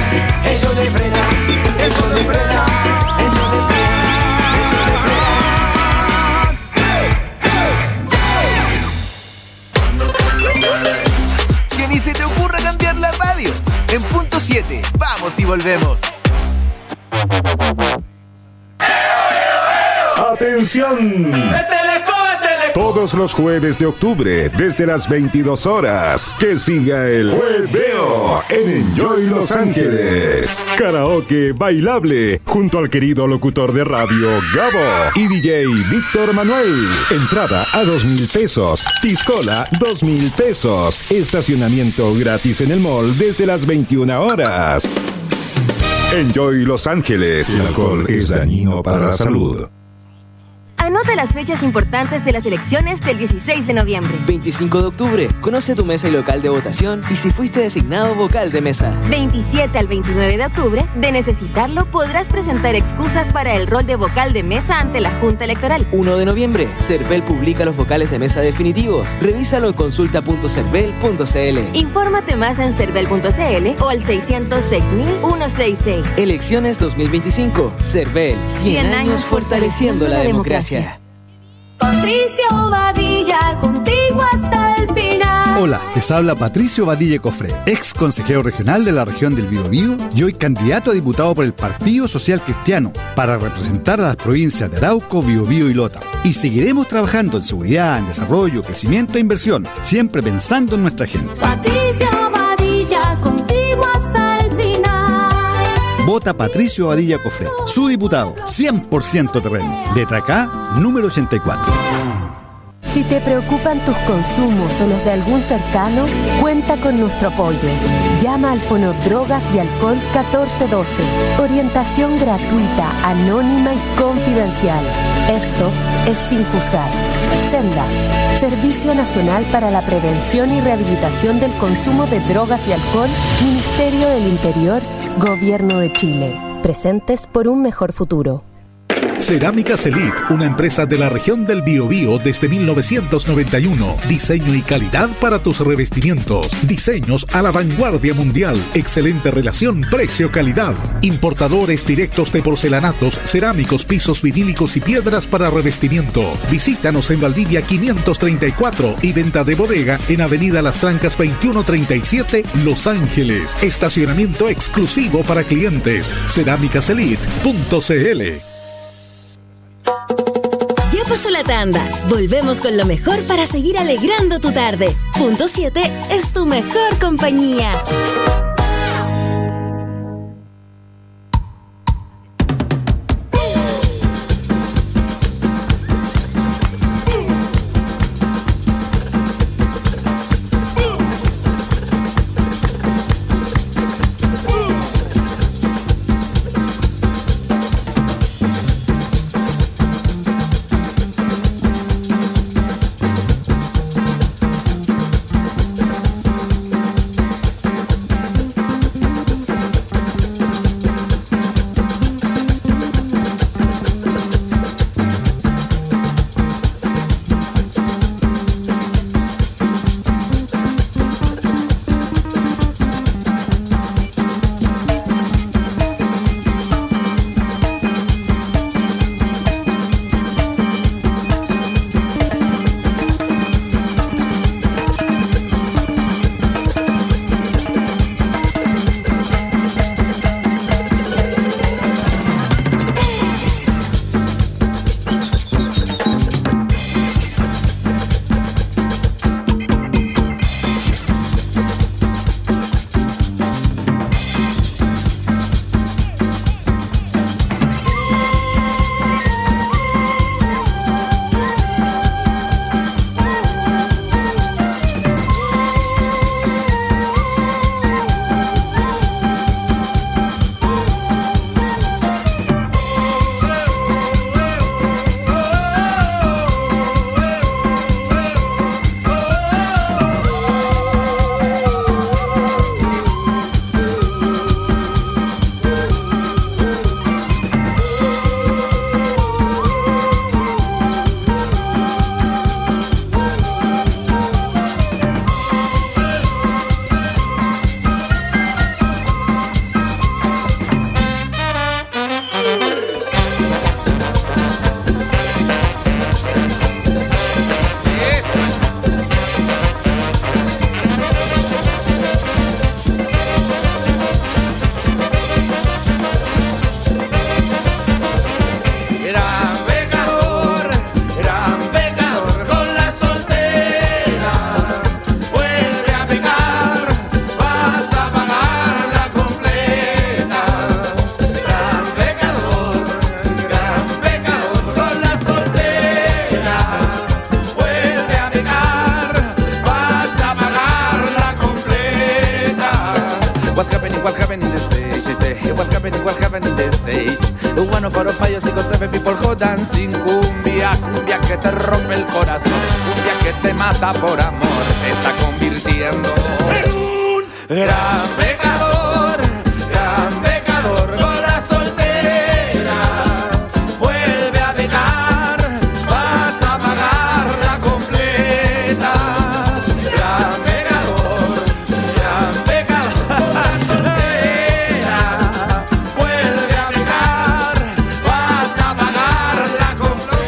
Ellos de frena, ellos de frena, ellos de frena, ellos de frena. Que ni se te ocurra cambiar la radio. En punto 7, vamos y volvemos. ¡Atención! Todos los jueves de octubre, desde las 22 horas, que siga el Jueveo en Enjoy Los Ángeles. Karaoke bailable, junto al querido locutor de radio Gabo y DJ Víctor Manuel. Entrada a 2,000 pesos. Piscola, 2,000 pesos. Estacionamiento gratis en el mall desde las 21 horas. Enjoy Los Ángeles. El alcohol es dañino para la salud. Anota las fechas importantes de las elecciones del 16 de noviembre. 25 de octubre, conoce tu mesa y local de votación y si fuiste designado vocal de mesa. 27 al 29 de octubre, de necesitarlo, podrás presentar excusas para el rol de vocal de mesa ante la Junta Electoral. 1 de noviembre, Cervel publica los vocales de mesa definitivos. Revísalo en consulta.cervel.cl. Infórmate más en cervel.cl o al 606.166. Elecciones 2025. Cervel, 100 años fortaleciendo la democracia. Patricio Badilla, contigo hasta el final. Hola, les habla Patricio Badilla Cofré, ex consejero regional de la región del Biobío y hoy candidato a diputado por el Partido Social Cristiano para representar a las provincias de Arauco, Biobío y Lota. Y seguiremos trabajando en seguridad, en desarrollo, crecimiento e inversión, siempre pensando en nuestra gente. Patricio Badilla, contigo hasta el final. Vota Patricio Badilla Cofré, su diputado, 100% terreno. Letra K, número 84. Si te preocupan tus consumos o los de algún cercano, cuenta con nuestro apoyo. Llama al Fonodrogas y Alcohol 1412. Orientación gratuita, anónima y confidencial. Esto es sin juzgar. Senda, Servicio Nacional para la Prevención y Rehabilitación del Consumo de Drogas y Alcohol, Ministerio del Interior, Gobierno de Chile. Presentes por un mejor futuro. Cerámicas Elite, una empresa de la región del Biobío desde 1991. Diseño y calidad para tus revestimientos. Diseños a la vanguardia mundial. Excelente relación precio-calidad. Importadores directos de porcelanatos, cerámicos, pisos vinílicos y piedras para revestimiento. Visítanos en Valdivia 534 y venta de bodega en Avenida Las Trancas 2137, Los Ángeles. Estacionamiento exclusivo para clientes. Cerámicaselite.cl. Ya pasó la tanda. Volvemos con lo mejor para seguir alegrando tu tarde. Punto 7 es tu mejor compañía. happening in the stage? What happening in the stage? One for fallos y seven people who dancing. Cumbia, cumbia que te rompe el corazón, cumbia que te mata por amor, te está convirtiendo en un gran pecador, gran pecador. Con la soltera vuelve a pecar, vas a pagarla completa. Gran pecador, gran pecador. La soltera vuelve a pecar, vas a pagarla completa.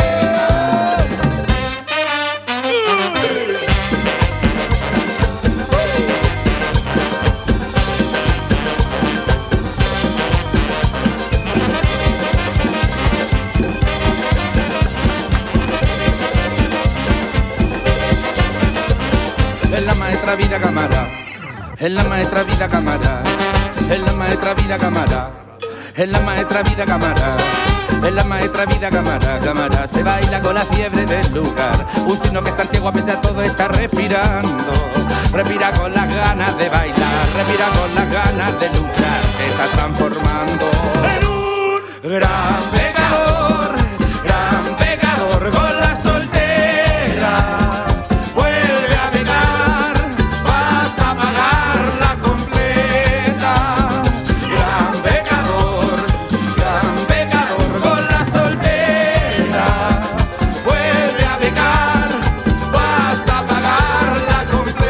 Es la maestra vida cámara, es la maestra vida cámara, es la maestra vida cámara, es la maestra vida cámara, es la maestra vida cámara, cámara. Se baila con la fiebre del lugar, un signo que Santiago a pesar de todo está respirando. Respira con las ganas de bailar, respira con las ganas de luchar, se está transformando en un gran pecador, gran pecador. Con la soltera vuelve a pecar, vas a pagarla completa. Gran pecador, gran pecador. Con la soltera vuelve a pecar, vas a pagarla completa.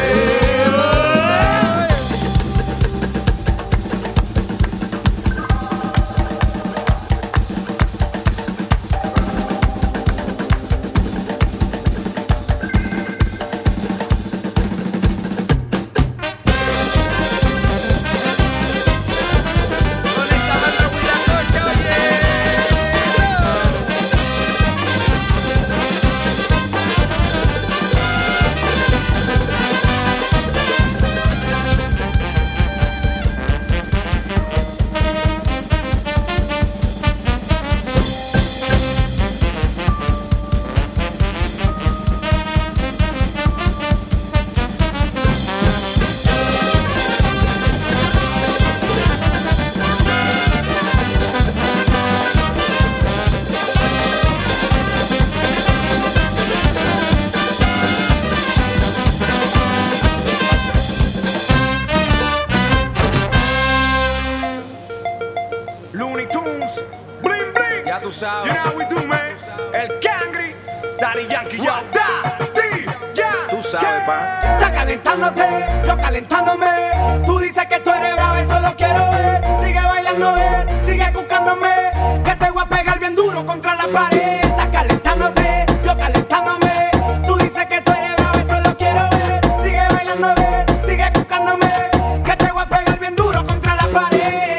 Looney Tunes, bling bling. Ya tú sabes. You know how we do, man. El Cangri, Daddy Yankee, yo. Daddy, ya. Tú sabes, pa. Está calentándote, yo calentándome. Tú dices que tú eres bravo, eso lo quiero ver. Sigue bailando, sigue buscándome. Que te voy a pegar bien duro contra la pared. Está calentándote, yo calentándome. Tú dices que tú eres bravo, eso lo quiero ver. Sigue bailando, sigue buscándome. Que te voy a pegar bien duro contra la pared.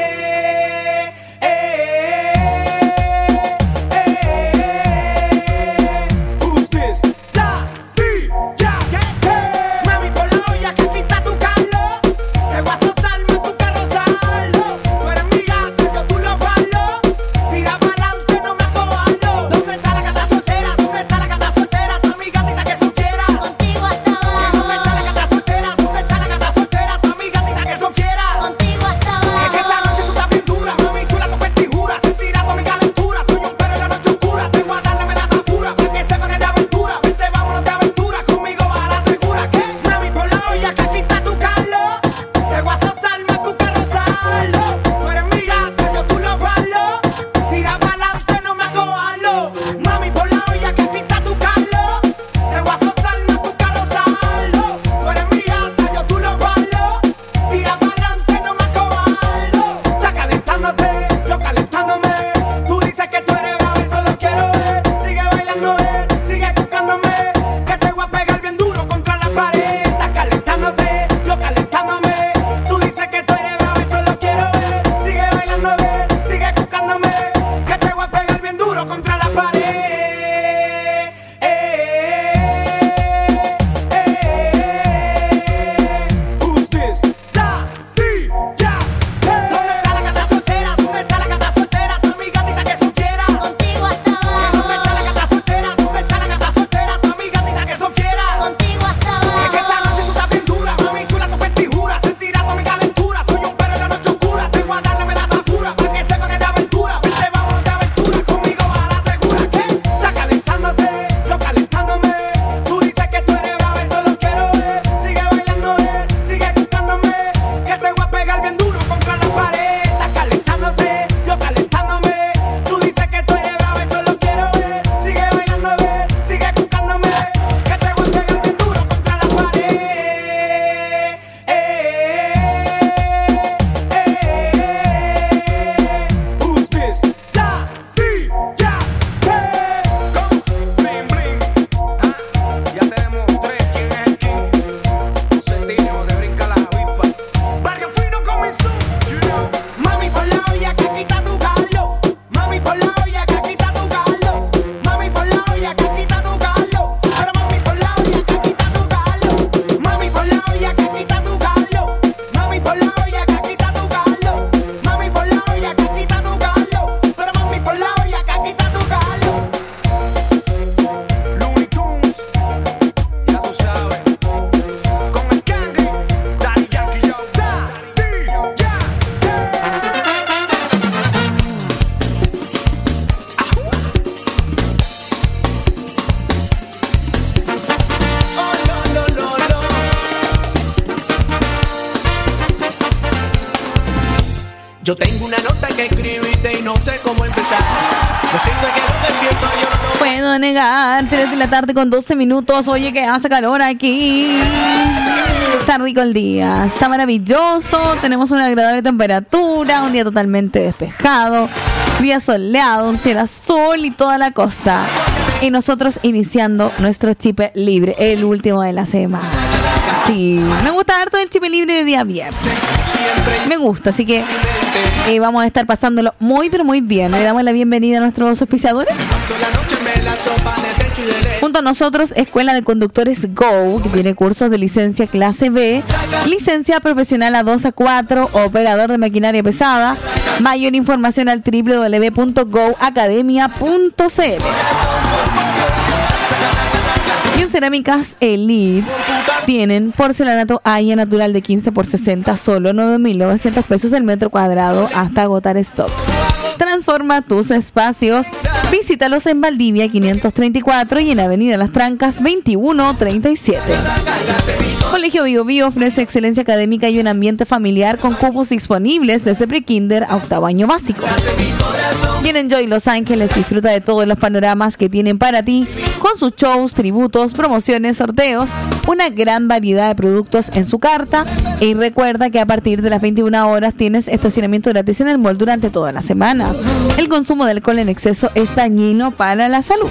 Who's this? Daddy, ya. Mami, por la olla que aquí está tu Carlos. Te voy a soltar más tu carrozarlo. Tú eres mi gata, yo tú lo palo. Tira pa'lante, no me acobardo. ¿Dónde Yo tengo una nota que escribiste y no sé cómo empezar. Lo siento que no te siento, yo no puedo negar. 3 de la tarde con 12 minutos. Oye, que hace calor aquí. Está rico el día, está maravilloso. Tenemos una agradable temperatura, un día totalmente despejado, día soleado, un cielo azul y toda la cosa. Y nosotros iniciando nuestro chip libre, el último de la semana. Sí, me gusta harto el chip libre de día viernes. Me gusta, así que vamos a estar pasándolo muy, pero muy bien. Le damos la bienvenida a nuestros auspiciadores. Junto a nosotros, Escuela de Conductores Go, que tiene cursos de licencia clase B, licencia profesional A2 a 4, operador de maquinaria pesada. Mayor información al www.goacademia.cl. Y en Cerámicas Elite tienen porcelanato Haya natural de 15 por 60, solo 9.900 pesos el metro cuadrado hasta agotar stock. Transforma tus espacios. Visítalos en Valdivia 534 y en Avenida Las Trancas 2137. Colegio Bio Bio ofrece excelencia académica y un ambiente familiar con cupos disponibles desde prekinder a octavo año básico. Y en Enjoy Los Ángeles disfruta de todos los panoramas que tienen para ti con sus shows, tributos, promociones, sorteos, una gran variedad de productos en su carta. Y recuerda que a partir de las 21 horas tienes estacionamiento gratis en el mall durante toda la semana. El consumo de alcohol en exceso es dañino para la salud.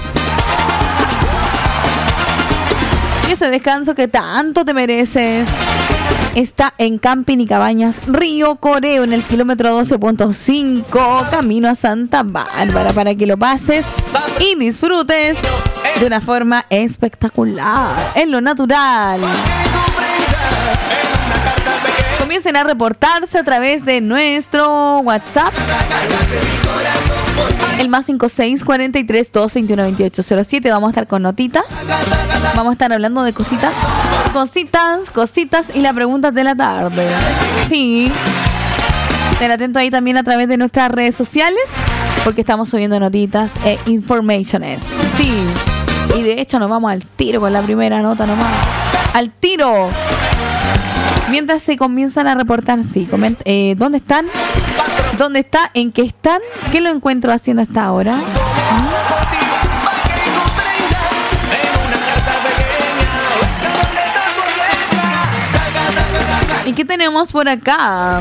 Y ese descanso que tanto te mereces está en Camping y Cabañas Río Coreo, en el kilómetro 12.5, camino a Santa Bárbara, para que lo pases y disfrutes de una forma espectacular, en lo natural. Comiencen a reportarse a través de nuestro WhatsApp, el más 5643-221-2807. Vamos a estar con notitas, vamos a estar hablando de cositas y la pregunta de la tarde. Sí, ten atento ahí también a través de nuestras redes sociales, porque estamos subiendo notitas e informaciones. Sí, y de hecho nos vamos al tiro con la primera nota nomás. Al tiro. Mientras se comienzan a reportar, sí, ¿dónde están? ¿Dónde está? ¿En qué están? ¿Qué lo encuentro haciendo hasta ahora? ¿Y qué tenemos por acá?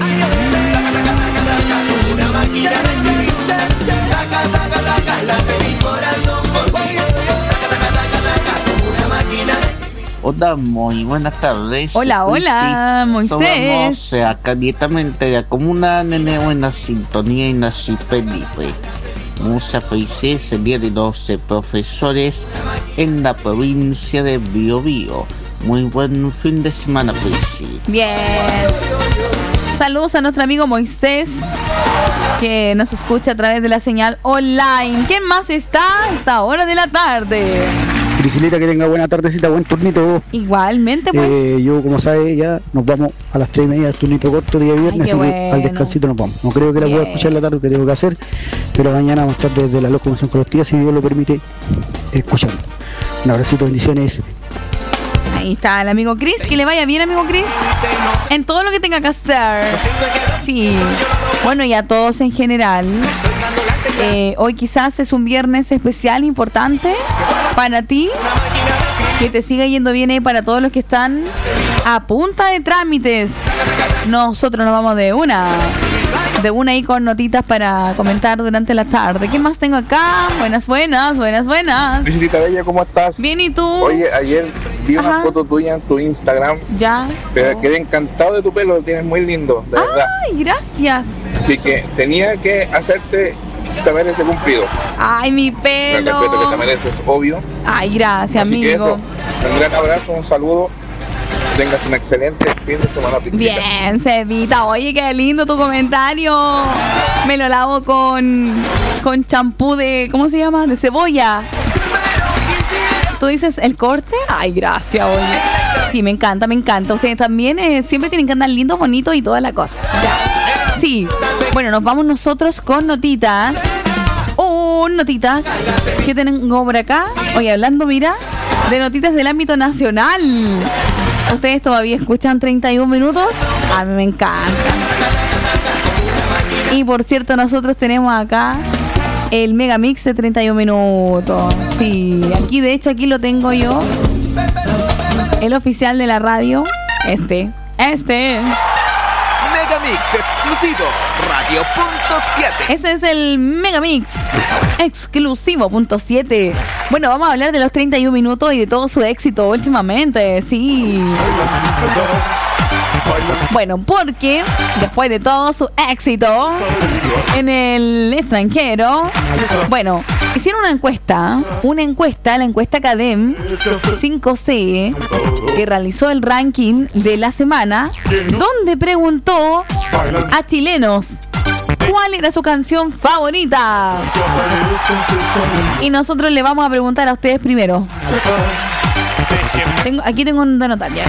Hola, muy buenas tardes. Hola, hola, sí, Moisés. Somos acá directamente de la comuna de buena sintonía y nací Felipe. Musa Felices, el día de los profesores en la provincia de Biobío. Muy buen fin de semana, Felices. Bien. Saludos a nuestro amigo Moisés, que nos escucha a través de la señal online. ¿Quién más está a esta hora de la tarde? Virgilita, que tenga buena tardecita, buen turnito. Igualmente, pues. Yo, como sabe, ya nos vamos a las 3:30 del turnito corto día viernes, así bueno. Que al descansito nos vamos. No creo que la pueda escuchar en la tarde, que tengo que hacer, pero mañana más tarde desde la locomoción colectiva, si Dios lo permite, escuchando. Un abracito, bendiciones. Ahí está el amigo Chris, que le vaya bien, amigo Chris, en todo lo que tenga que hacer. Sí, bueno, y a todos en general. Hoy quizás es un viernes especial, importante para ti, que te siga yendo bien ahí para todos los que están a punta de trámites. Nosotros nos vamos de una ahí con notitas para comentar durante la tarde. ¿Qué más tengo acá? Buenas. Visita Bella, ¿cómo estás? Bien, ¿y tú? Oye, ayer vi una foto tuya en tu Instagram. Ya. Pero quedé encantado de tu pelo, lo tienes muy lindo, de verdad. Ay, gracias. Así que tenía que hacerte saber ese cumplido. Ay, mi pelo. El respeto que te mereces, obvio. Ay, gracias, así amigo. Que eso, un gran abrazo, un saludo. Tengas un excelente fin de semana. Bien, Cevita. Oye, qué lindo tu comentario. Me lo lavo con champú de, ¿cómo se llama? De cebolla. ¿Tú dices el corte? Ay, gracias, oye. Sí, me encanta. Ustedes también siempre tienen que andar lindos, bonitos y toda la cosa. Ya. Sí. Bueno, nos vamos nosotros con notitas. Notitas. ¿Qué tengo por acá? Oye, hablando, mira, de notitas del ámbito nacional. ¿Ustedes todavía escuchan 31 minutos? A mí me encanta. Y por cierto, nosotros tenemos acá el Megamix de 31 minutos. Sí, aquí de hecho, aquí lo tengo yo. El oficial de la radio. Este. Megamix exclusivo Radio Punto 7. Ese es el Megamix exclusivo Punto 7. Bueno, vamos a hablar de los 31 minutos y de todo su éxito últimamente. Sí. Bueno, porque después de todo su éxito en el extranjero, bueno, hicieron una encuesta, la encuesta Cadem 5C, que realizó el ranking de la semana, donde preguntó a chilenos cuál era su canción favorita. Y nosotros le vamos a preguntar a ustedes primero. Aquí tengo un anotar ya.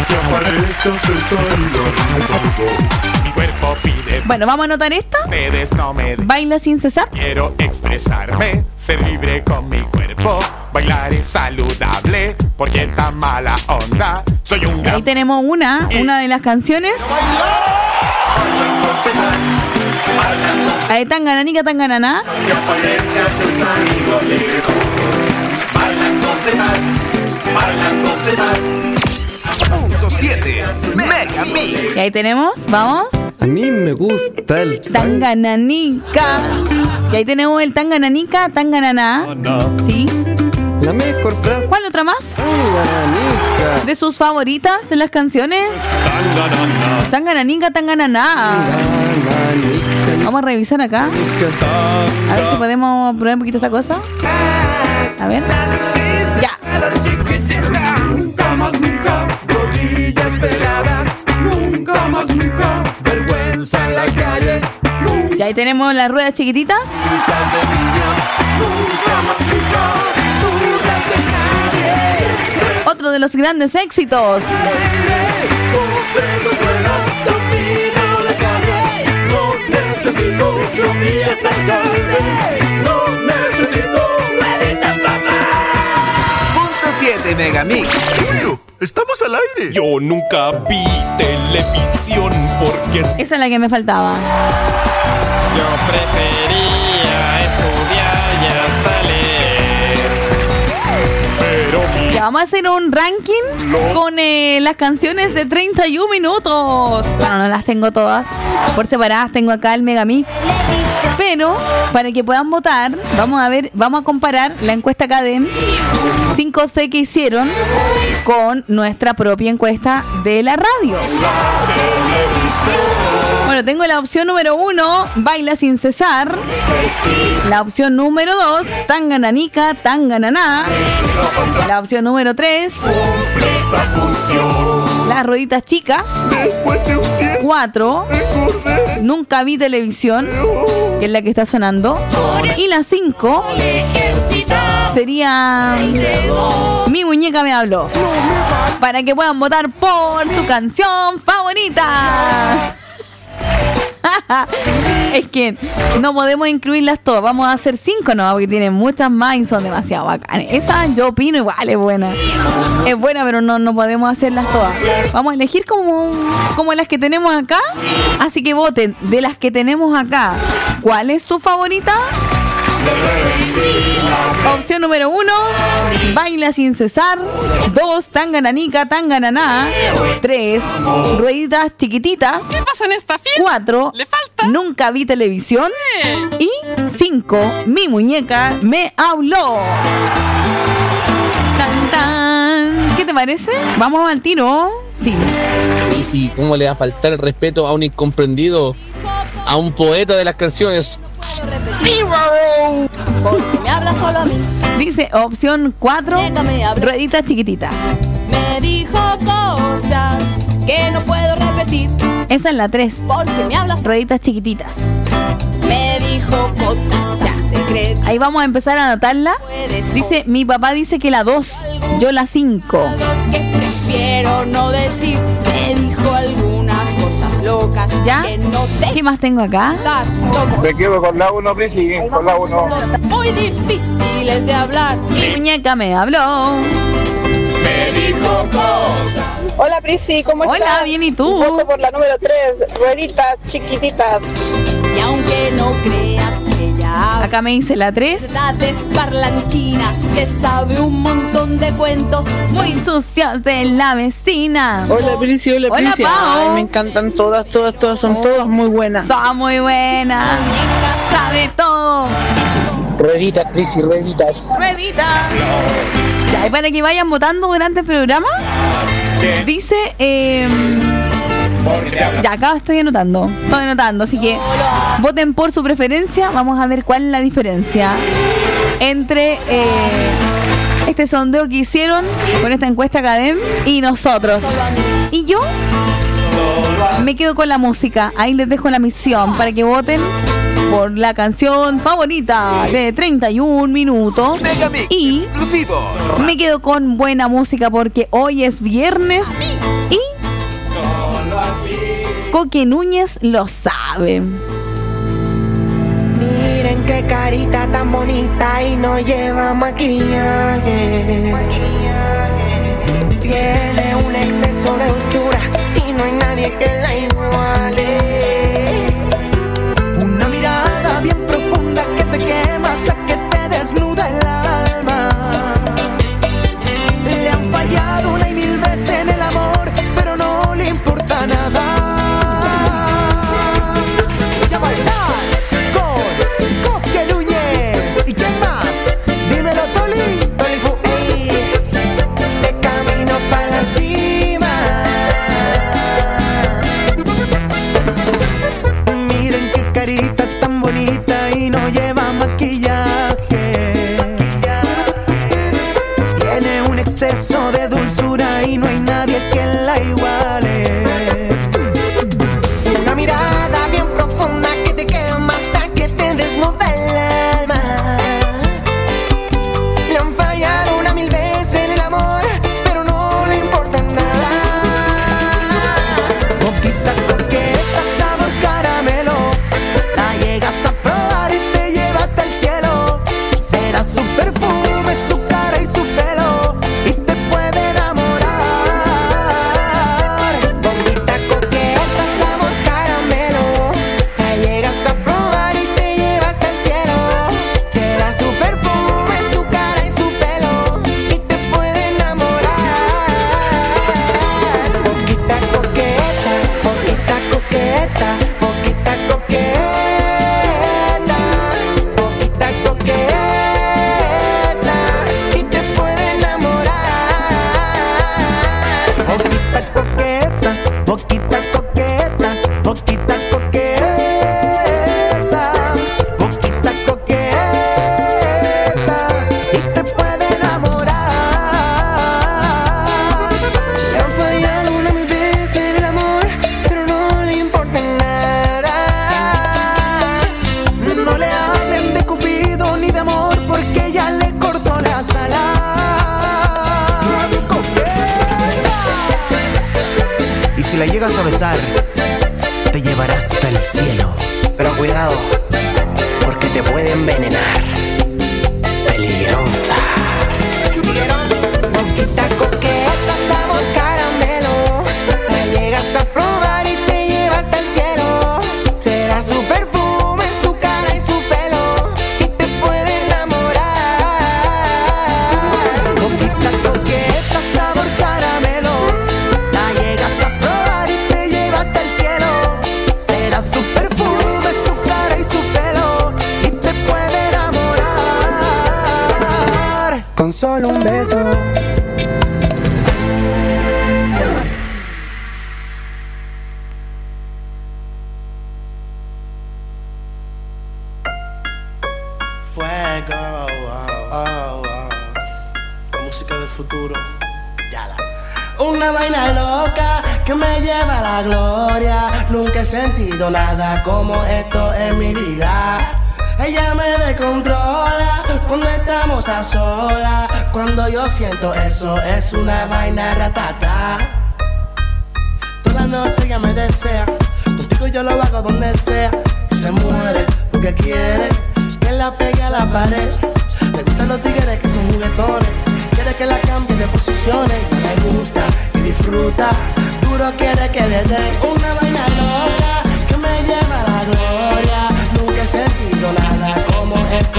Bueno, vamos a anotar esta. Baila sin cesar. Quiero expresarme, ser libre con mi cuerpo. Bailar es saludable, porque tan mala onda. Soy un gran... Ahí tenemos una de las canciones. Ahí Tangananica, Tangananá. Punto 7 Megamix. Y ahí tenemos, vamos. A mí me gusta el Tangananica. Y ahí tenemos el Tangananica, Tangananá. Sí. La mejor frase. ¿Cuál otra más? Tangananica. De sus favoritas de las canciones. Tangananica, Tangananá. Vamos a revisar acá. A ver si podemos probar un poquito esta cosa. A ver. Ya. Nunca más nunca, rodillas peladas. Nunca más nunca, vergüenza en la calle. Y ahí tenemos las ruedas chiquititas. Otro de los grandes éxitos. Punto 7 Megamix. ¡Estamos al aire! Yo nunca vi televisión porque... Esa es la que me faltaba. Yo prefería estudiar y hasta leer. Pero Ya vamos a hacer un ranking con las canciones de 31 minutos. Bueno, no las tengo todas por separadas. Tengo acá el Megamix. Pero para que puedan votar, vamos a comparar la encuesta Cadem 5C que hicieron con nuestra propia encuesta de la radio. Bueno, tengo la opción número 1, Baila sin cesar. La opción número 2, Tangananica, Tangananá. La opción número 3, Las rueditas chicas. 4, Nunca vi televisión, que es la que está sonando. Y la 5 sería Mi muñeca me habló. Para que puedan votar por su canción favorita. Es que no podemos incluirlas todas. Vamos a hacer 5 no, porque tienen muchas más y son demasiado bacanas. Esa yo opino igual es buena. Es buena, pero no podemos hacerlas todas. Vamos a elegir como las que tenemos acá. Así que voten de las que tenemos acá. ¿Cuál es tu favorita? Opción número 1, Baila sin cesar. 2, Tangananica, Tangananá. 3, Rueditas chiquititas. ¿Qué pasa en esta fiesta? 4, ¿Le falta? Nunca vi televisión. Y 5, Mi muñeca me habló. Tan, tan. ¿Qué te parece? Vamos al tiro. Sí. Y sí, ¿cómo le va a faltar el respeto a un incomprendido, a un poeta de las canciones? Porque me habla solo a mí. Dice opción 4, Ruedita chiquitita. Me dijo cosas que no puedo repetir. Esa es la 3. Porque me hablas. Rueditas chiquititas. Me dijo cosas ya secretas. Ahí vamos a empezar a anotarla. Dice, mi papá dice que la 2, yo la 5. Que prefiero no decir. Me dijo algunas cosas locas. ¿Ya? Que no te... ¿Qué más tengo acá? Me quedo con la 1, Prisi, con la 1. Muy difíciles de hablar. Mi muñeca me habló. Me dijo cosas. Hola Prisi, ¿cómo estás? Hola, bien, ¿y tú? Voto por la número 3, Rueditas chiquititas. Y aún Acá me dice la 3. Verdades parlanchina, se sabe un montón de cuentos muy sucios de la vecina. Hola, Prisci, hola, Prisci. Ay, me encantan todas, son todas muy buenas. Todas muy buenas. Sabe todo. Rueditas, Prisci, rueditas. Rueditas. Ya, y para que vayan votando durante el programa, dice... ya, acá estoy anotando, así que voten por su preferencia. Vamos a ver cuál es la diferencia entre este sondeo que hicieron con esta encuesta Academ y nosotros. Y yo me quedo con la música. Ahí les dejo la misión para que voten por la canción favorita de 31 minutos. Y me quedo con buena música porque hoy es viernes y Coque Núñez lo sabe. Miren qué carita tan bonita y no lleva maquillaje. Tiene un exceso de dulzura y no hay nadie que la iguale. Una mirada bien profunda que te quema hasta que te desnuda el alma. Le han fallado una y mil veces en el amor, pero no le importa nada. Exceso de dulzura y no hay nadie que la iguale. Una mirada bien profunda que te quema hasta que te desnuda el alma. Le han fallado una mil veces en el amor, pero no le importa nada. Boquita coqueta, sabor caramelo, la llegas a probar y te lleva hasta el cielo. Será su perfume, su cara y su pelo. La llegas a besar, te llevará hasta el cielo. Pero cuidado, porque te puede envenenar. Peligrosa. Boquita coqueta, sabor caramelo, la llegas a probar y te lleva hasta el cielo. Será su perfume, su cara y su pelo, y te puede enamorar. Boquita coqueta, sabor caramelo, la llegas a probar y te lleva hasta el cielo. Será su perfume, su cara y su pelo, y te puede enamorar con solo un beso. Fuego, la música del futuro. Una vaina loca que me lleva a la gloria. Nunca he sentido nada como esto en mi vida. Ella me descontrola cuando estamos a solas. Cuando yo siento eso es una vaina ratata. Toda noche ella me desea, contigo yo lo hago donde sea. Se muere porque quiere que la pegue a la pared. Le gustan los tigres que son juguetones, quiere que la cambie de posiciones. Y le gusta y disfruta, duro quiere que le dé una vaina loca que me lleva a la gloria. Nunca he sentido nada como esto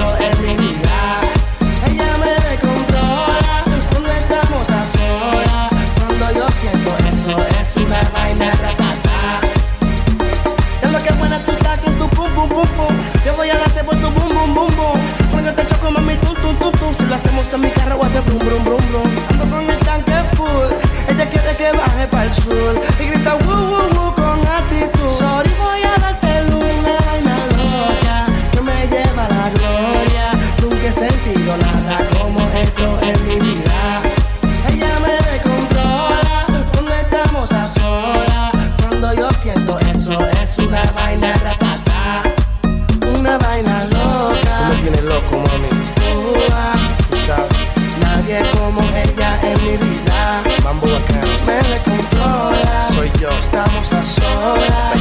Si lo hacemos en mi carro voy a hacer brum brum brum brum. Ando con el tanque full, ella quiere que baje pa'l sur y grita woo con actitud. Sorry, voy a darte una vaina loca que me lleva a la gloria. Nunca he sentido nada como esto en mi vida. Ella me descontrola cuando estamos a solas. Cuando yo siento eso es una vaina ratata, una vaina loca. Tú me tienes loco, mami. Tú sabes, nadie como ella en mi vida. Mambo bacano. Me descontrola. Soy yo. Estamos a solas.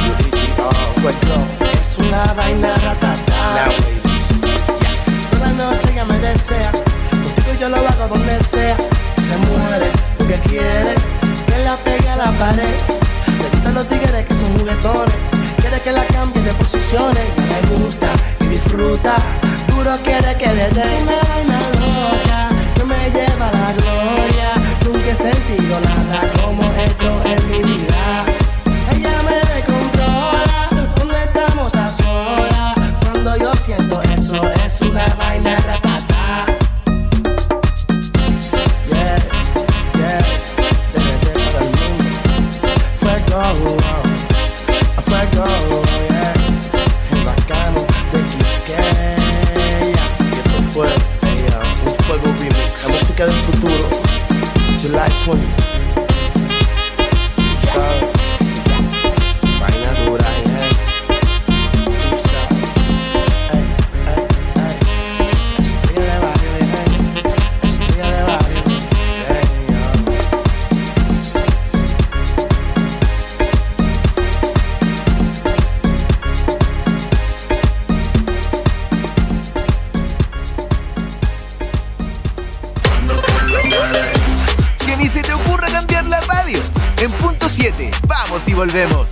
Es una vaina ratata. Toda la noche ella me desea. Contigo yo lo hago donde sea. Se muere porque quiere que la pegue a la pared. Le gustan los tigres que son juguetones. Quiere que la cambie de posiciones. Y le gusta y disfruta. Duro quiere que le dé una vaina loca que me lleva a la gloria. Nunca he sentido nada como esto en mi vida. Ella me descontrola cuando estamos a solas. Cuando yo siento eso es una vaina ratata. Yeah, yeah, desde para el mundo. Fuego, fuego, yeah. El bacano de Quisqueya. Y esto fue un fuego remix. La música del futuro, July 20. Tú sabes, vaina dura, tú sabes. Estrella de barrio, estrella de barrio. Que ni se te ocurra cambiar la radio. En punto 7, vamos y volvemos.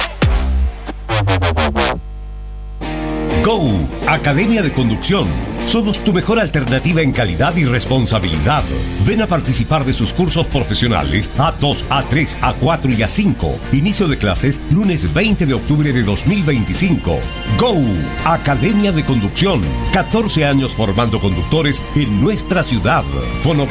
Go, Academia de Conducción. Somos tu mejor alternativa en calidad y responsabilidad. Ven a participar de sus cursos profesionales A2, A3, A4 y A5. Inicio de clases lunes 20 de octubre de 2025. Go, Academia de Conducción. 14 años formando conductores en nuestra ciudad. Fono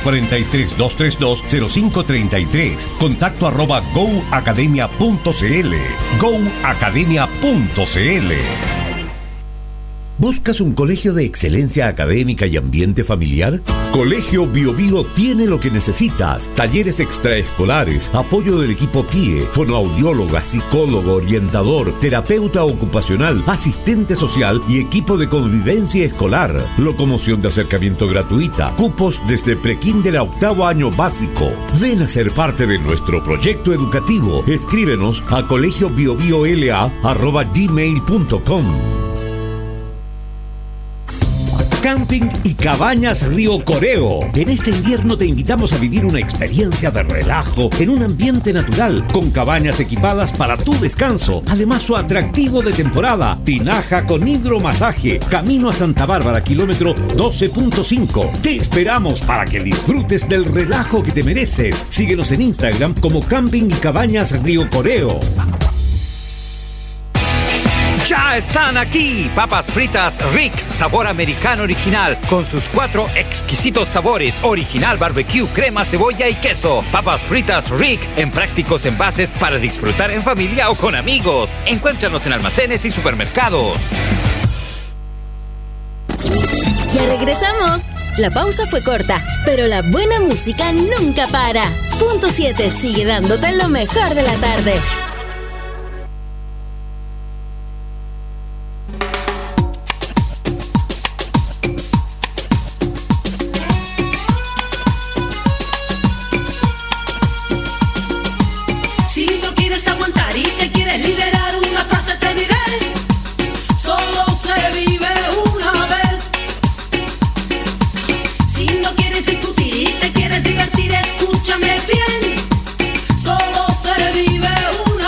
43-232-0533. Contacto @goacademia.cl. goacademia.cl. ¿Buscas un colegio de excelencia académica y ambiente familiar? Colegio Bio Bio tiene lo que necesitas. Talleres extraescolares, apoyo del equipo PIE, fonoaudióloga, psicólogo, orientador, terapeuta ocupacional, asistente social y equipo de convivencia escolar. Locomoción de acercamiento gratuita. Cupos desde prekinder a octavo año básico. Ven a ser parte de nuestro proyecto educativo. Escríbenos a colegiobiobiol@gmail.com. Camping y Cabañas Río Coreo. En este invierno te invitamos a vivir una experiencia de relajo en un ambiente natural, con cabañas equipadas para tu descanso. Además, su atractivo de temporada, tinaja con hidromasaje, camino a Santa Bárbara, kilómetro 12.5. Te esperamos para que disfrutes del relajo que te mereces. Síguenos en Instagram como Camping y Cabañas Río Coreo. Ya están aquí, papas fritas Rick, sabor americano original, con sus 4 exquisitos sabores, original, barbecue, crema, cebolla y queso. Papas fritas Rick, en prácticos envases para disfrutar en familia o con amigos. Encuéntranos en almacenes y supermercados. Ya regresamos. La pausa fue corta, pero la buena música nunca para. Punto 7 sigue dándote lo mejor de la tarde. Escúchame bien, solo se vive una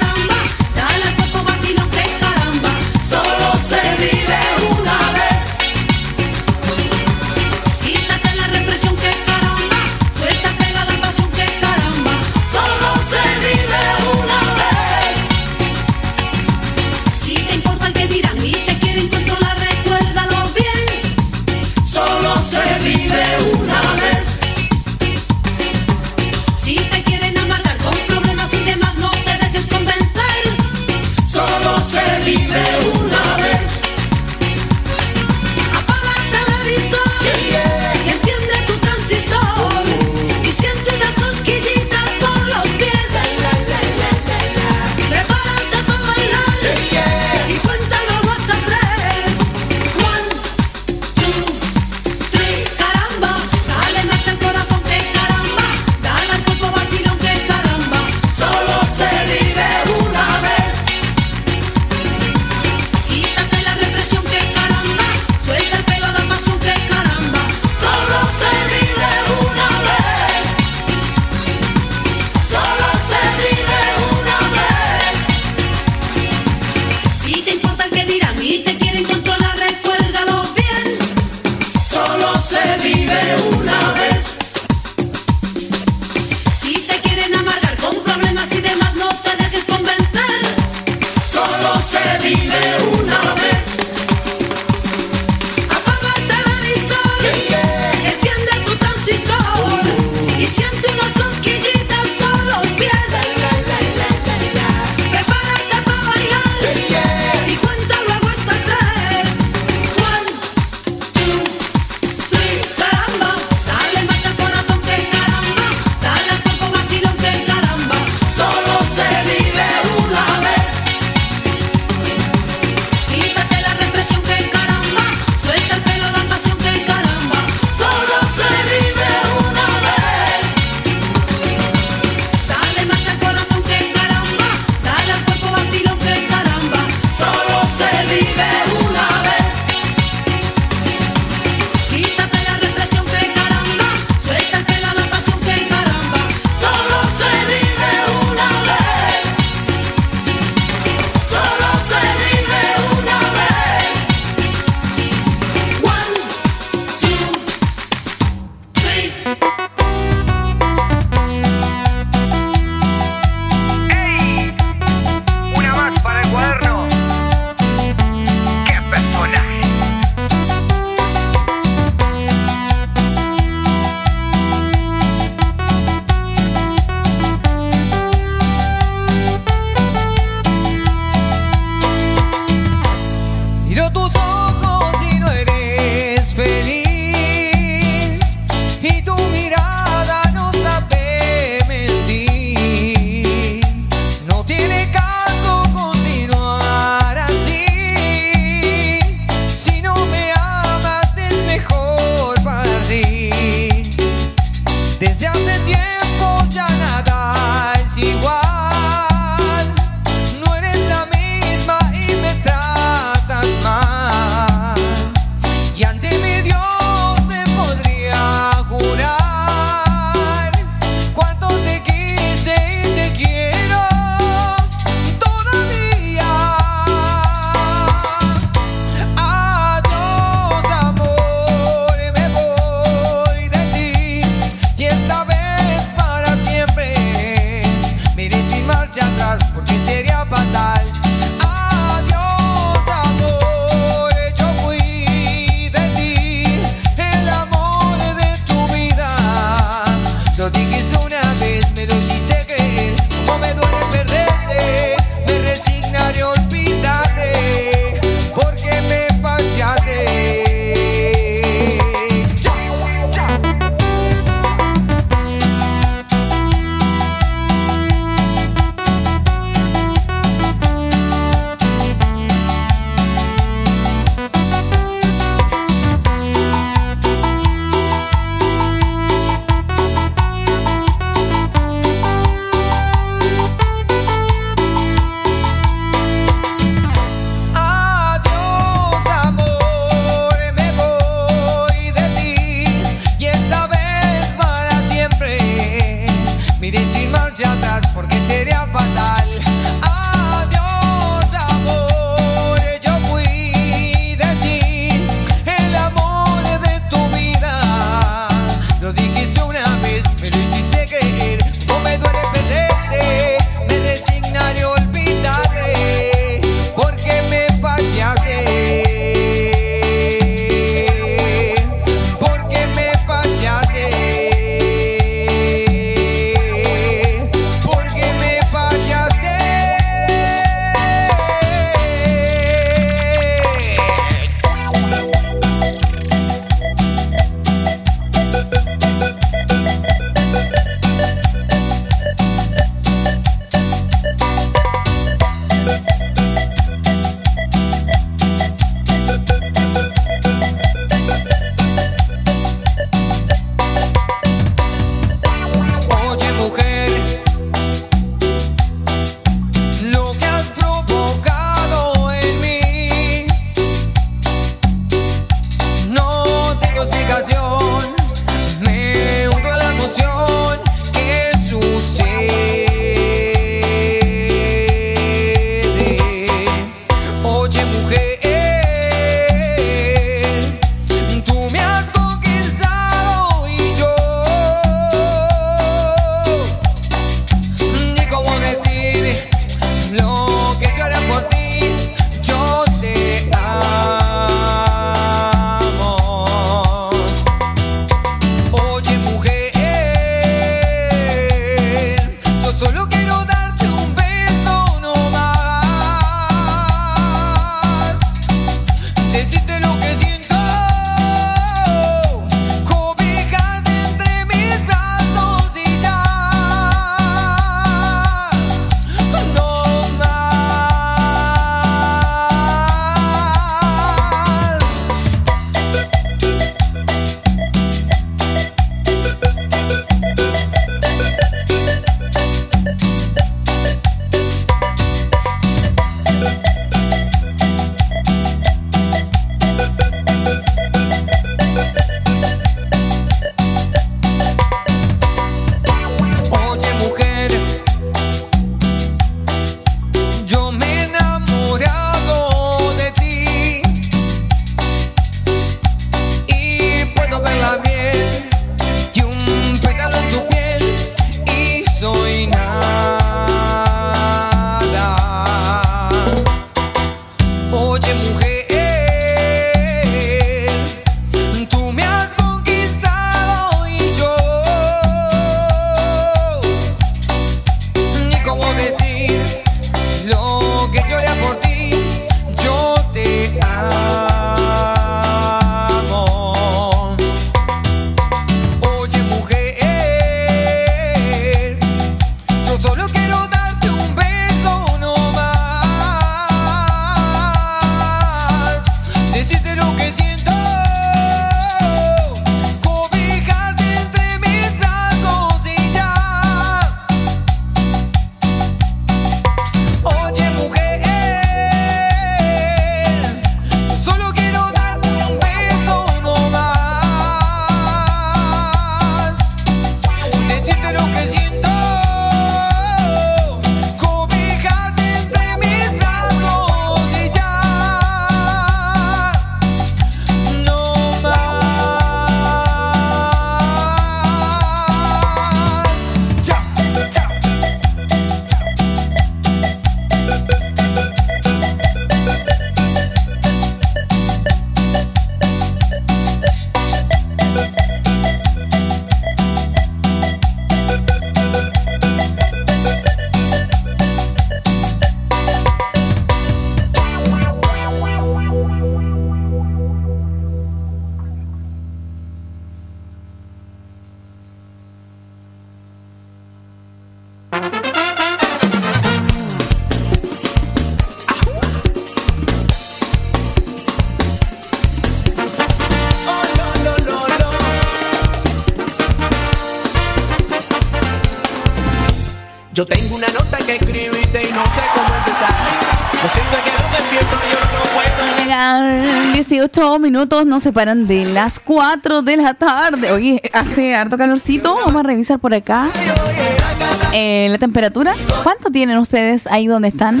Yo tengo una nota que escribiste y no sé cómo empezar. Lo siento, es que lo que siento yo no puedo. Llegar 18 minutos nos separan de las 4 de la tarde. Oye, hace harto calorcito. Vamos a revisar por acá la temperatura. ¿Cuánto tienen ustedes ahí donde están?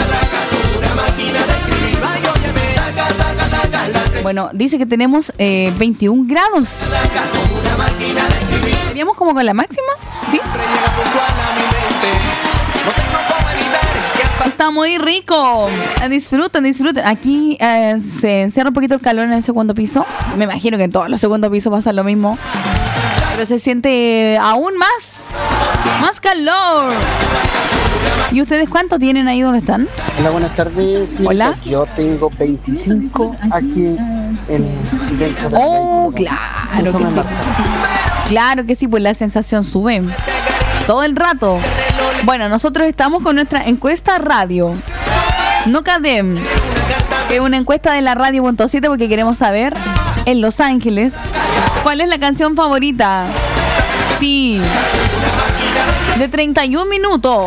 Bueno, dice que tenemos 21 grados. ¿Seríamos como con la máxima? Sí. Está muy rico. Disfruten, disfruten. Aquí se encierra un poquito el calor en el segundo piso. Me imagino que en todos los segundos pisos pasa lo mismo. Pero se siente aún más calor. ¿Y ustedes cuánto tienen ahí donde están? Hola, buenas tardes. Hola. Yo tengo 25 aquí dentro del Oh, claro que sí. Claro que sí, pues la sensación sube todo el rato. Bueno, nosotros estamos con nuestra encuesta radio. No Cadem. Es una encuesta de la radio.7 porque queremos saber en Los Ángeles cuál es la canción favorita. Sí. De 31 minutos.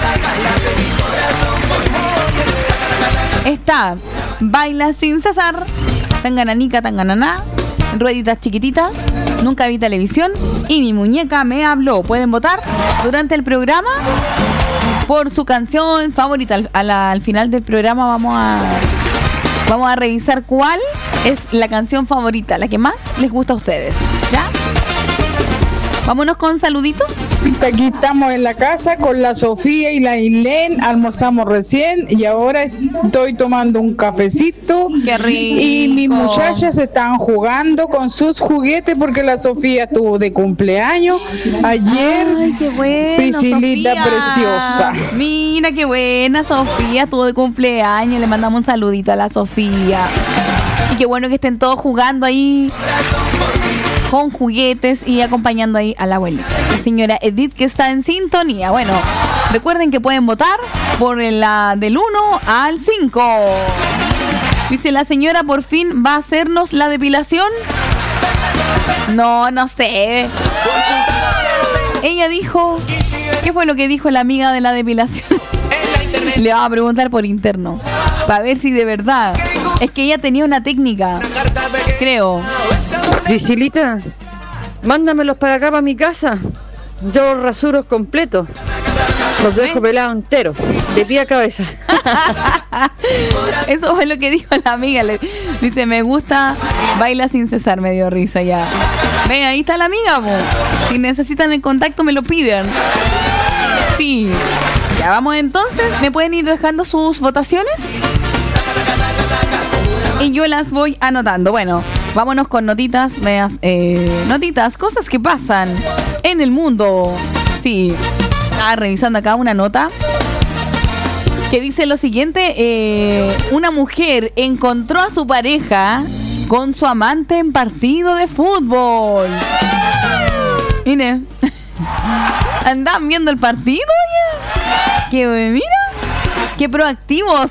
Está Baila sin cesar, Tangananica, Tangananá, Rueditas chiquititas, Nunca vi televisión y Mi muñeca me habló. Pueden votar durante el programa por su canción favorita. Al final del programa vamos a revisar cuál es la canción favorita, la que más les gusta a ustedes. ¿Ya? Vámonos con saluditos. Aquí estamos en la casa con la Sofía y la Ilén, almorzamos recién y ahora estoy tomando un cafecito. ¡Qué rico! Y mis muchachas están jugando con sus juguetes porque la Sofía estuvo de cumpleaños ayer. ¡Ay, qué bueno, Priscilita Sofía! preciosa. Mira qué buena, Sofía, estuvo de cumpleaños. Le mandamos un saludito a la Sofía. Y qué bueno que estén todos jugando ahí con juguetes y acompañando ahí a la abuelita, la señora Edith, que está en sintonía. Bueno, recuerden que pueden votar por la del 1 al 5. Dice la señora, por fin va a hacernos la depilación. No sé. Ella dijo, ¿qué fue lo que dijo la amiga de la depilación? Le va a preguntar por interno para ver si de verdad es que ella tenía una técnica, creo. Priscilita, mándamelos para acá, para mi casa. Yo los rasuro completos. Los dejo pelados enteros, de pie a cabeza. Eso fue lo que dijo la amiga. Le dice, me gusta, baila sin cesar. Me dio risa ya. Ven, ahí está la amiga, vos. Si necesitan el contacto, me lo piden. Sí. Ya vamos entonces. ¿Me pueden ir dejando sus votaciones? Y yo las voy anotando. Bueno, vámonos con notitas, cosas que pasan en el mundo. Sí, estaba revisando acá una nota que dice lo siguiente. Una mujer encontró a su pareja con su amante en partido de fútbol. Mire, ¿andan viendo el partido? Que mira, qué proactivos.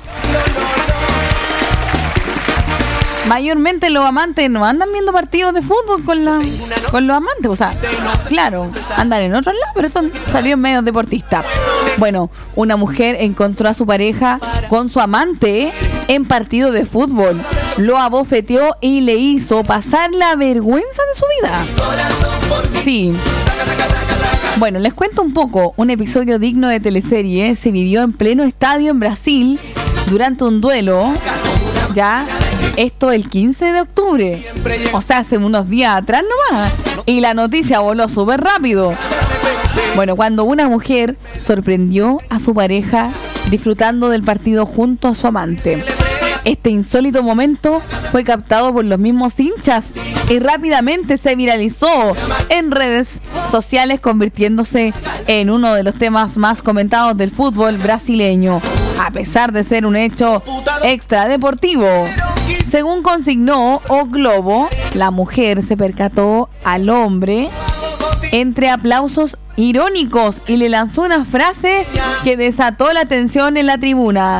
Mayormente los amantes no andan viendo partidos de fútbol con los amantes. O sea, claro, andan en otros lados, pero son salidos medios deportistas. Bueno, una mujer encontró a su pareja con su amante en partido de fútbol. Lo abofeteó y le hizo pasar la vergüenza de su vida. Sí. Bueno, les cuento un poco. Un episodio digno de teleserie se vivió en pleno estadio en Brasil durante un duelo. Ya. Esto el 15 de octubre, o sea, hace unos días atrás nomás, y la noticia voló súper rápido. Bueno, cuando una mujer sorprendió a su pareja disfrutando del partido junto a su amante. Este insólito momento fue captado por los mismos hinchas y rápidamente se viralizó en redes sociales, convirtiéndose en uno de los temas más comentados del fútbol brasileño, a pesar de ser un hecho extradeportivo. Según consignó O Globo, la mujer se percató al hombre entre aplausos irónicos y le lanzó una frase que desató la tensión en la tribuna.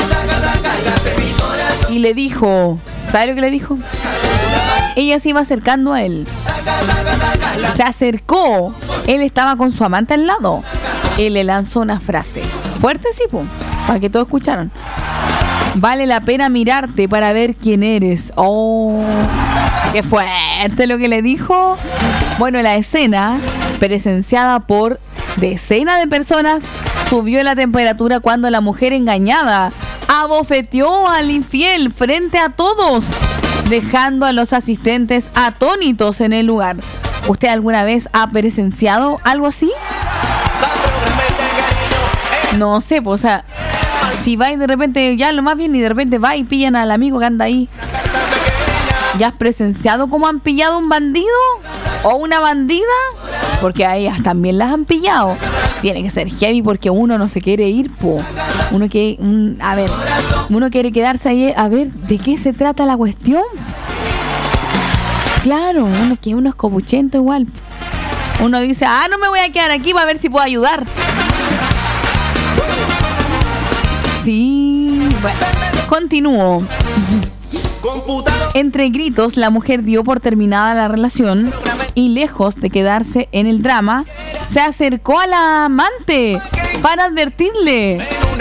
Y le dijo, ¿sabe lo que le dijo? Ella se iba acercando a él. Se acercó. Él estaba con su amante al lado. él le lanzó una frase. Fuerte, sí, pum, para que todos escucharon. Vale la pena mirarte para ver quién eres. ¡Oh! ¡Qué fuerte lo que le dijo! Bueno, la escena, presenciada por decenas de personas, subió la temperatura cuando la mujer engañada abofeteó al infiel frente a todos, dejando a los asistentes atónitos en el lugar. ¿Usted alguna vez ha presenciado algo así? No sé, pues, o sea, si va y de repente, ya lo más bien, y de repente va y pillan al amigo que anda ahí. ¿Ya has presenciado cómo han pillado un bandido o una bandida? Porque a ellas también las han pillado. Tiene que ser heavy porque uno no se quiere ir, po. Uno quiere quedarse ahí a ver de qué se trata la cuestión. Claro, uno es copuchento igual. Uno dice, no me voy a quedar aquí, va a ver si puedo ayudar. Sí, bueno, continúo. Entre gritos, la mujer dio por terminada la relación y, lejos de quedarse en el drama, se acercó a la amante para advertirle.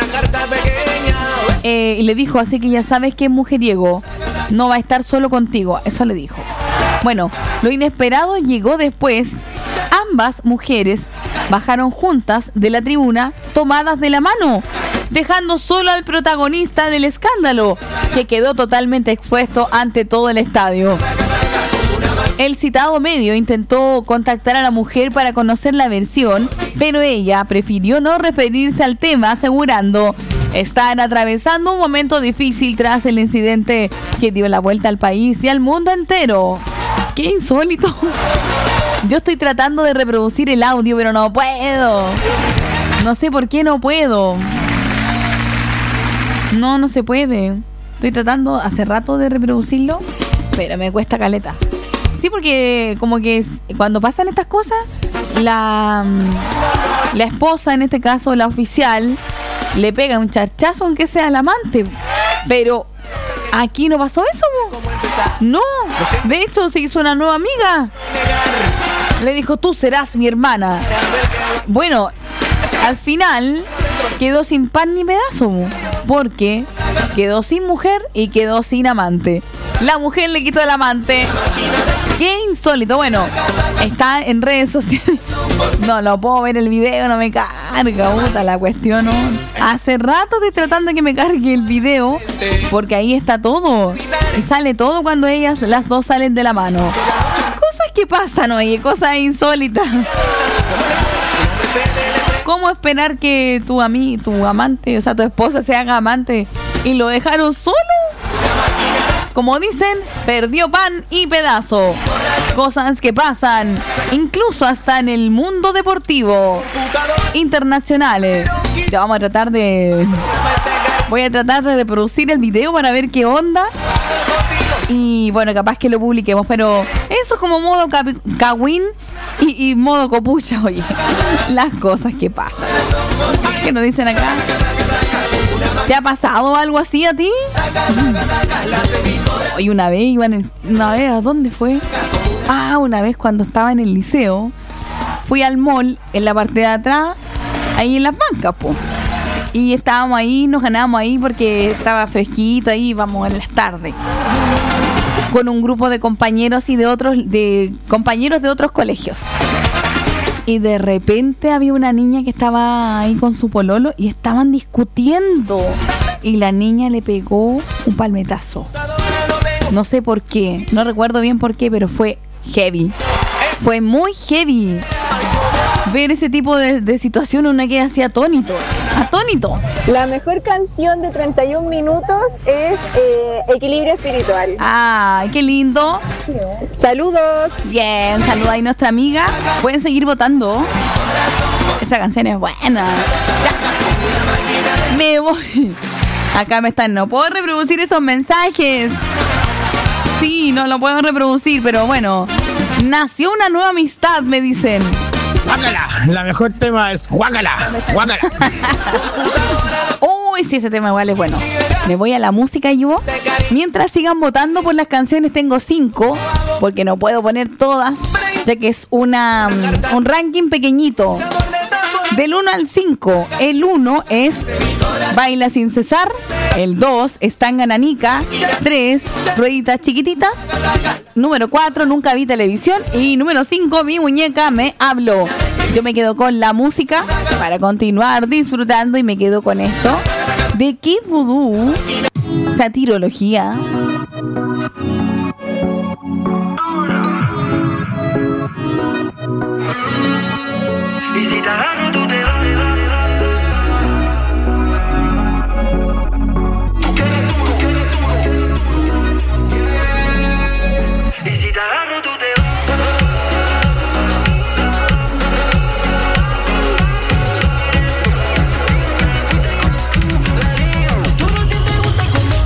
Y le dijo, así que ya sabes que es mujeriego, no va a estar solo contigo. Eso le dijo. Bueno, lo inesperado llegó después. Ambas mujeres bajaron juntas de la tribuna, tomadas de la mano, dejando solo al protagonista del escándalo, que quedó totalmente expuesto ante todo el estadio. El citado medio intentó contactar a la mujer para conocer la versión, pero ella prefirió no referirse al tema, asegurando estar atravesando un momento difícil tras el incidente que dio la vuelta al país y al mundo entero. ¡Qué insólito! Yo estoy tratando de reproducir el audio, pero no puedo. No sé por qué no puedo. No se puede. Estoy tratando hace rato de reproducirlo, pero me cuesta caleta. Sí, porque como que cuando pasan estas cosas, la esposa, en este caso la oficial, le pega un charchazo aunque sea al amante. Pero aquí no pasó eso, ¿no? No, de hecho se hizo una nueva amiga. Le dijo, tú serás mi hermana. Bueno, al final quedó sin pan ni pedazo, porque quedó sin mujer y quedó sin amante. La mujer le quitó el amante. ¡Qué insólito! Bueno, está en redes sociales. No puedo ver el video, no me carga, puta la cuestión, ¿no? Hace rato estoy tratando de que me cargue el video, porque ahí está todo. Y sale todo cuando las dos salen de la mano. Cosas que pasan, oye, cosas insólitas. ¿Cómo esperar que tu amante, o sea, tu esposa se haga amante y lo dejaron solo? Como dicen, perdió pan y pedazo. Cosas que pasan, incluso hasta en el mundo deportivo internacionales. Voy a tratar de reproducir el video para ver qué onda. Y bueno, capaz que lo publiquemos, pero eso es como modo cagüín y modo copucha, oye. Las cosas que pasan. ¿Qué nos dicen acá? ¿Te ha pasado algo así a ti? Hoy una vez ¿a dónde fue? Una vez cuando estaba en el liceo, fui al mall en la parte de atrás, ahí en las bancas, po. Y estábamos ahí, nos ganábamos ahí porque estaba fresquito ahí, íbamos en las tardes. Con un grupo de compañeros y de compañeros de otros colegios. Y de repente había una niña que estaba ahí con su pololo y estaban discutiendo. Y la niña le pegó un palmetazo. No sé por qué, no recuerdo bien por qué, pero fue heavy. Fue muy heavy. Ver ese tipo de situación, uno queda así atónito. La mejor canción de 31 minutos es Equilibrio Espiritual. ¡Qué lindo! ¡Saludos! Bien, saluda ahí nuestra amiga. Pueden seguir votando. Esa canción es buena. Ya. Me voy. Acá no puedo reproducir esos mensajes. Sí, no lo puedo reproducir, pero bueno. Nació una nueva amistad, me dicen. ¡Guácala! La mejor tema es Guácala. Guácala. Uy, sí, ese tema igual es bueno. Me voy a la música yo. Mientras sigan votando por las canciones, tengo 5, porque no puedo poner todas, ya que es un ranking pequeñito. Del 1 al 5, el 1 es Baila sin cesar, el 2 es Tanga Nanica, 3 Rueditas chiquititas, número 4 Nunca vi televisión y número 5 Mi muñeca me habló. Yo me quedo con la música para continuar disfrutando y me quedo con esto de Kid Voodoo, Satirología. Y si te agarro tú te vas. Y si te agarro tú te vas. Todo a ti te gusta como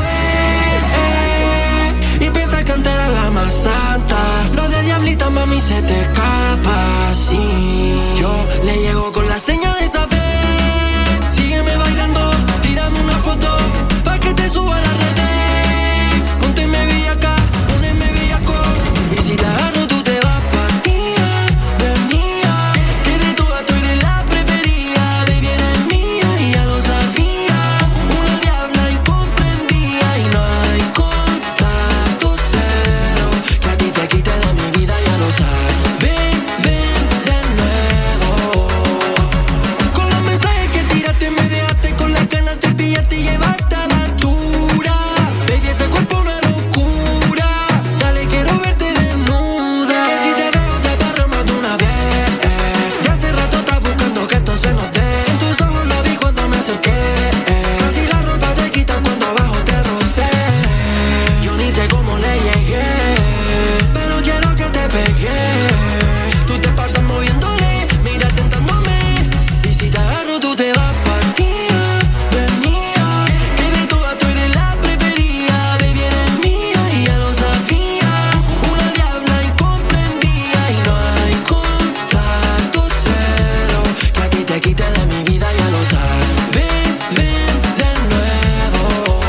y piensas cantar a la más santa. Lo de diablita mami se te escapa así. Yo le llego con la señal de esa vez. Sígueme bailando, tírame una foto pa' que te suba a la red. Ponte me vi acá, poneme villaco. Y si te agarro tú te vas pa' mía, de mía. Que de todas tú eres la preferida. Baby eres mía y ya lo sabía. Una diabla incomprendida y no hay contacto cero. Que a ti te quita de mi vida ya lo sabes. Ven de nuevo. Con los mensajes que tiraste me dejaste con las ganas de pillarte y llevarte a la altura. Baby ese cuerpo una locura. Dale quiero verte desnuda. Que si te veo te barro más de una vez. Ya hace rato estás buscando que esto se nos dé. En tus ojos lo vi cuando me acerqué. Casi la ropa te quita cuando abajo te rocé. Yo ni sé cómo le llegué, pero quiero que te pegue. Tú te pasas moviéndole, mira tentándome. Y si te agarro tú te vas pa' mía, de mía. Que de todas tú eres la preferida. Baby eres mía y ya lo sabía. Una diabla incomprendida y no hay contacto cero. Que a ti te quite de mi vida ya lo sabes. Ven de nuevo.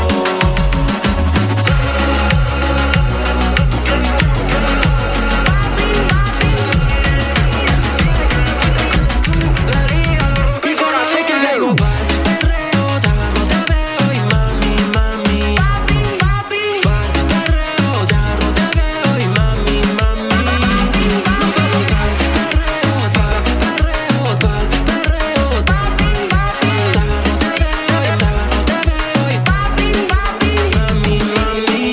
Y cada vez que caigo pa'l perreo, te agarro, te veo y mami, mami. Pa'l perreo, te agarro, te veo y mami, mami. Nos vamos pa'l perreo, pa'l perreo, pa'l perreo. Te agarro, te veo y mami, mami.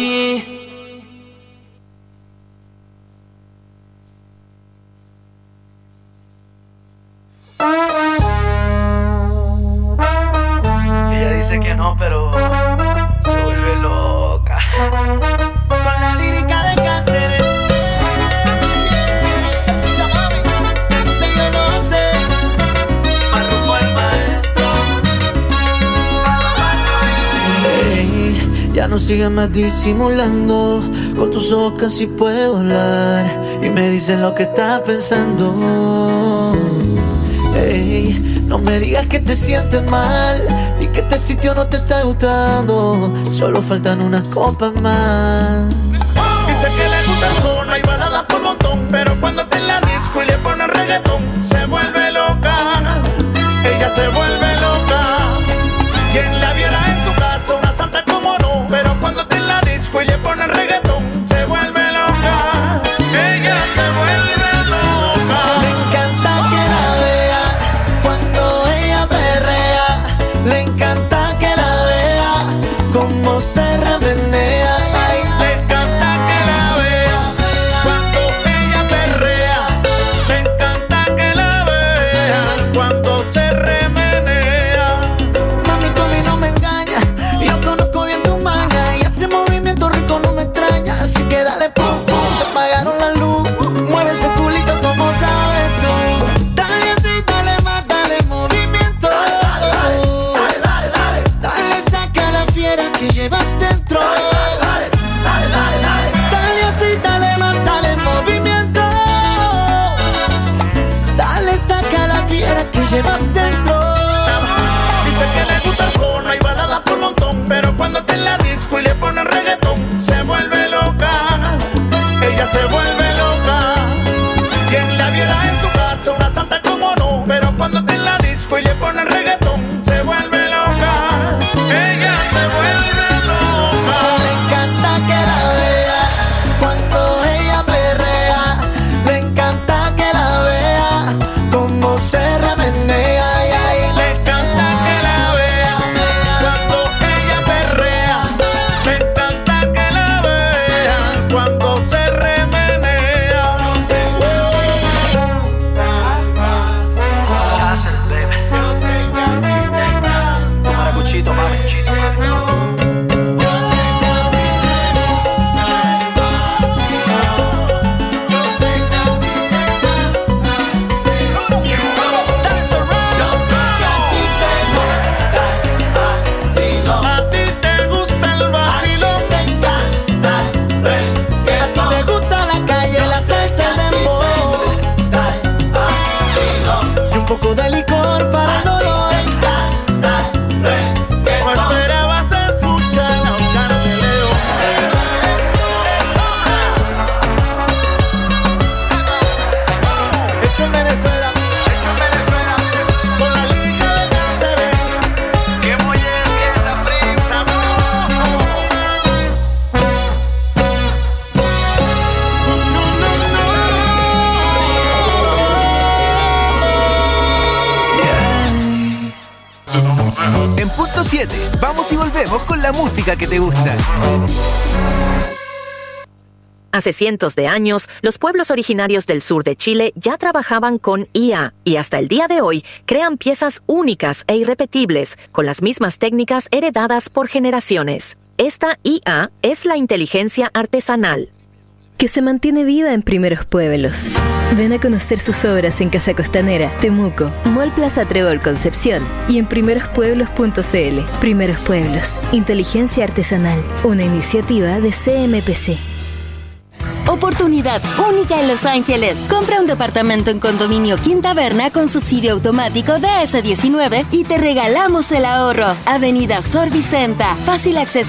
Ella dice que no, pero se vuelve loca. Con la lírica de Cáceres. Salsita mami, te gusta y yo no sé. Marrufo el maestro. Ey, ya no sigas más disimulando. Con tus ojos casi puedo hablar. Y me dicen lo que estás pensando. Ey, no me digas que te sientes mal y que este sitio no te está gustando. Solo faltan unas copas más. Dice que le gusta el zona y baladas por montón, pero cuando está en la disco y le pone reggaetón, se vuelve loca. Ella se vuelve loca. Quien la viera en su casa, una santa como no, pero cuando está en la disco y le pone reggaetón, se vuelve loca. Ella se vuelve loca. Me encanta que la vea cuando ella perrea. Le encanta que la vea como se remenea. Ay, Le encanta que la vea cuando ella perrea. Le encanta que la vea cuando se remenea. En punto 7, vamos y volvemos con la música que te gusta. Hace cientos de años, los pueblos originarios del sur de Chile ya trabajaban con IA y hasta el día de hoy crean piezas únicas e irrepetibles con las mismas técnicas heredadas por generaciones. Esta IA es la inteligencia artesanal, que se mantiene viva en Primeros Pueblos. Ven a conocer sus obras en Casa Costanera, Temuco, Mall Plaza Trébol Concepción y en primerospueblos.cl. Primeros Pueblos, inteligencia artesanal, una iniciativa de CMPC. Oportunidad única en Los Ángeles. Compra un departamento en Condominio Quinta Verna con subsidio automático DS19 y te regalamos el ahorro. Avenida Sor Vicenta. Fácil acceso